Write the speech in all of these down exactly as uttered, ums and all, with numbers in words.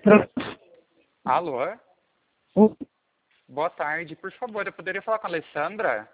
Pro- Alô? o- Boa tarde. Por favor, eu poderia falar com a Alessandra?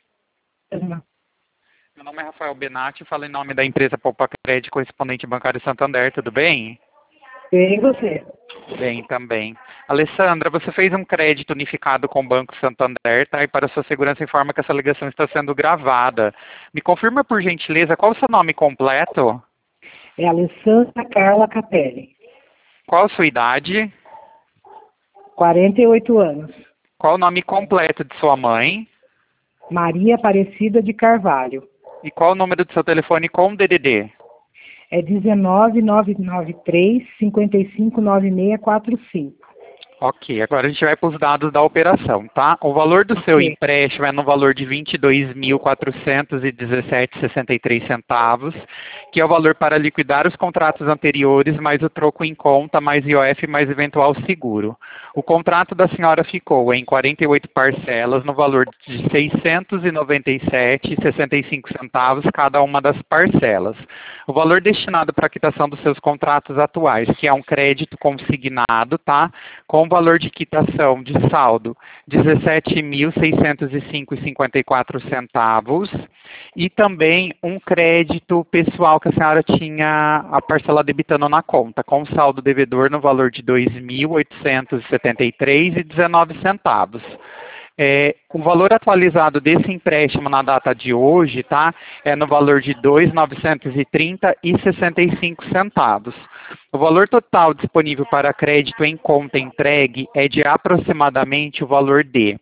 Meu nome é Rafael Benatti, falo em nome da empresa Poupa Crédito, correspondente bancário Santander, tudo bem? Bem, você? Bem, também. Alessandra, você fez um crédito unificado com o Banco Santander, tá? E para sua segurança informa que essa ligação está sendo gravada. Me confirma, por gentileza, qual o seu nome completo? É Alessandra Carla Capelli, Qual a sua idade? quarenta e oito anos. Qual o nome completo de sua mãe? Maria Aparecida de Carvalho. E qual o número do seu telefone com D D D? É dezenove, nove nove três, cinco cinco nove seis quatro cinco. Ok, agora a gente vai para os dados da operação, tá? O valor do seu Ok. empréstimo é no valor de vinte e dois mil quatrocentos e dezessete vírgula sessenta e três centavos, que é o valor para liquidar os contratos anteriores, mais o troco em conta, mais I O F, mais eventual seguro. O contrato da senhora ficou em quarenta e oito parcelas, no valor de seiscentos e noventa e sete vírgula sessenta e cinco centavos cada uma das parcelas. O valor destinado para a quitação dos seus contratos atuais, que é um crédito consignado, tá? Com valor de quitação de saldo dezessete mil seiscentos e cinco vírgula cinquenta e quatro centavos e também um crédito pessoal que a senhora tinha a parcela debitando na conta, com saldo devedor no valor de dois mil oitocentos e setenta e três vírgula dezenove centavos. É, o valor atualizado desse empréstimo na data de hoje, tá, é no valor de dois mil novecentos e trinta vírgula sessenta e cinco centavos. O valor total disponível para crédito em conta entregue é de aproximadamente o valor de,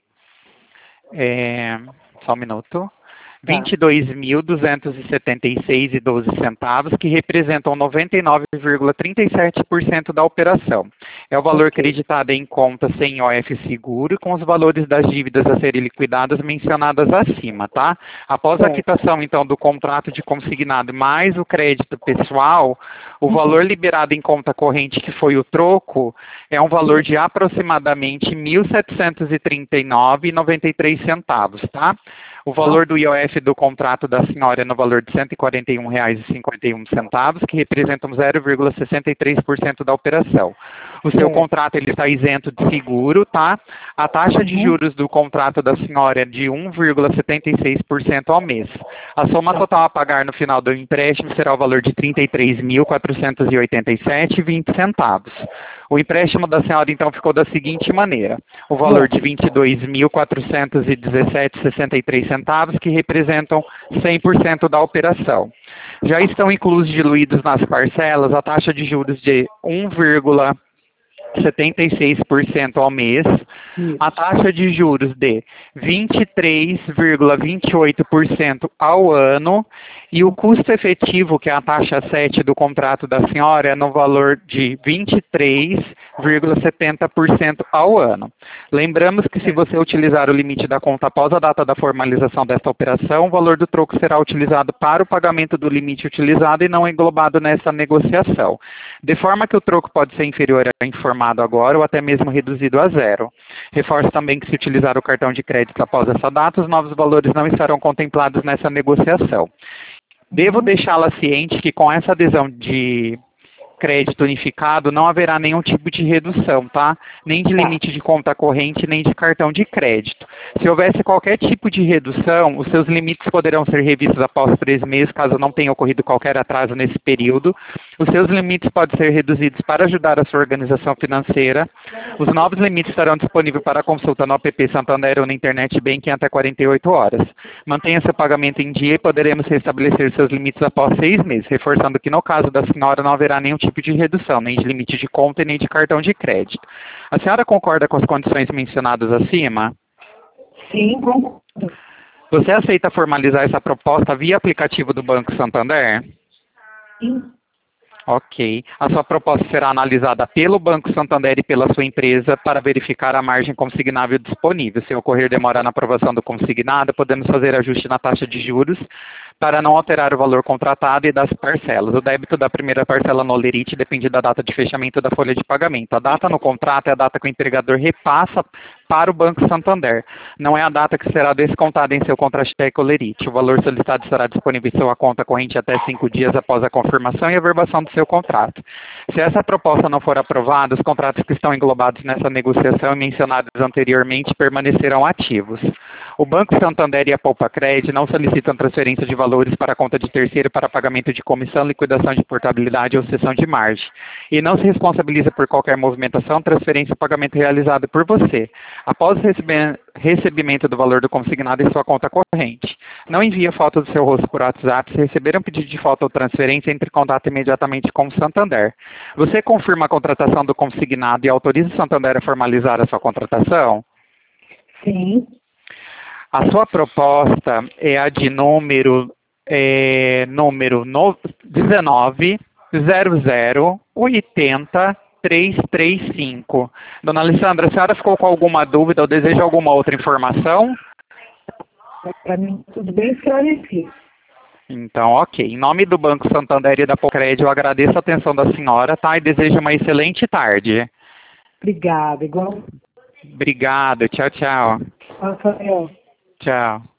é, só um minuto, Tá. vinte e dois mil duzentos e setenta e seis vírgula doze centavos, que representam noventa e nove vírgula trinta e sete por cento da operação. É o valor Ok. creditado em conta sem I O F seguro, com os valores das dívidas a serem liquidadas mencionadas acima, tá? Após a Certo. quitação, então, do contrato de consignado mais o crédito pessoal, o valor liberado em conta corrente, que foi o troco, é um valor de aproximadamente mil setecentos e trinta e nove vírgula noventa e três centavos, tá? O valor do I O F do contrato da senhora é no valor de cento e quarenta e um reais e cinquenta e um centavos, que representam zero vírgula sessenta e três por cento da operação. O seu Certo. contrato ele está isento de seguro, tá? A taxa de Uhum. juros do contrato da senhora é de um vírgula setenta e seis por cento ao mês. A soma Tá. total a pagar no final do empréstimo será o valor de trinta e três mil quatrocentos e oitenta e sete vírgula vinte centavos. O empréstimo da senhora, então, ficou da seguinte maneira. O valor de vinte e dois mil quatrocentos e dezessete vírgula sessenta e três centavos, que representam cem por cento da operação. Já estão inclusos diluídos nas parcelas a taxa de juros de um vírgula setenta e seis por cento ao mês, Isso. a taxa de juros de vinte e três vírgula vinte e oito por cento ao ano e o custo efetivo, que é a taxa sete do contrato da senhora, é no valor de vinte e três vírgula setenta por cento ao ano. Lembramos que se você utilizar o limite da conta após a data da formalização desta operação, o valor do troco será utilizado para o pagamento do limite utilizado e não englobado nessa negociação, de forma que o troco pode ser inferior ao informado agora ou até mesmo reduzido a zero. Reforço também que se utilizar o cartão de crédito após essa data, os novos valores não estarão contemplados nessa negociação. Devo Uhum. deixá-la ciente que com essa adesão de crédito unificado não haverá nenhum tipo de redução, tá? Nem de Tá. limite de conta corrente, nem de cartão de crédito. Se houvesse qualquer tipo de redução, os seus limites poderão ser revistos após três meses, caso não tenha ocorrido qualquer atraso nesse período. Os seus limites podem ser reduzidos para ajudar a sua organização financeira. Os novos limites estarão disponíveis para consulta no app Santander ou na Internet Banking até quarenta e oito horas. Mantenha seu pagamento em dia e poderemos restabelecer seus limites após seis meses, reforçando que no caso da senhora não haverá nenhum tipo de redução, nem de limite de conta e nem de cartão de crédito. A senhora concorda com as condições mencionadas acima? Sim, concordo. Você aceita formalizar essa proposta via aplicativo do Banco Santander? Sim. Ok. A sua proposta será analisada pelo Banco Santander e pela sua empresa para verificar a margem consignável disponível. Se ocorrer demora na aprovação do consignado, podemos fazer ajuste na taxa de juros para não alterar o valor contratado e das parcelas. O débito da primeira parcela no Olerite depende da data de fechamento da folha de pagamento. A data no contrato é a data que o entregador repassa para o Banco Santander. Não é a data que será descontada em seu contra-cheque Olerite. O valor solicitado estará disponível em sua conta corrente até cinco dias após a confirmação e averbação do seu contrato. Se essa proposta não for aprovada, os contratos que estão englobados nessa negociação e mencionados anteriormente permanecerão ativos. O Banco Santander e a Poupa Crédito não solicitam transferência de valores para a conta de terceiro para pagamento de comissão, liquidação de portabilidade ou cessão de margem. E não se responsabiliza por qualquer movimentação, transferência ou pagamento realizado por você, após o recebe- recebimento do valor do consignado em sua conta corrente. Não envia foto do seu rosto por WhatsApp. Se receber um pedido de foto ou transferência, entre em contato imediatamente com o Santander. Você confirma a contratação do consignado e autoriza o Santander a formalizar a sua contratação? Sim. A sua proposta é a de número, é, número dezenove zero zero oitenta trezentos e trinta e cinco. Dona Alessandra, a senhora ficou com alguma dúvida ou deseja alguma outra informação? Para mim, tudo bem esclarecido. Então, ok. Em nome do Banco Santander e da Poucred, eu agradeço a atenção da senhora, tá? E desejo uma excelente tarde. Obrigada. Igual. Obrigado. Tchau, tchau. Rafael. Tchau.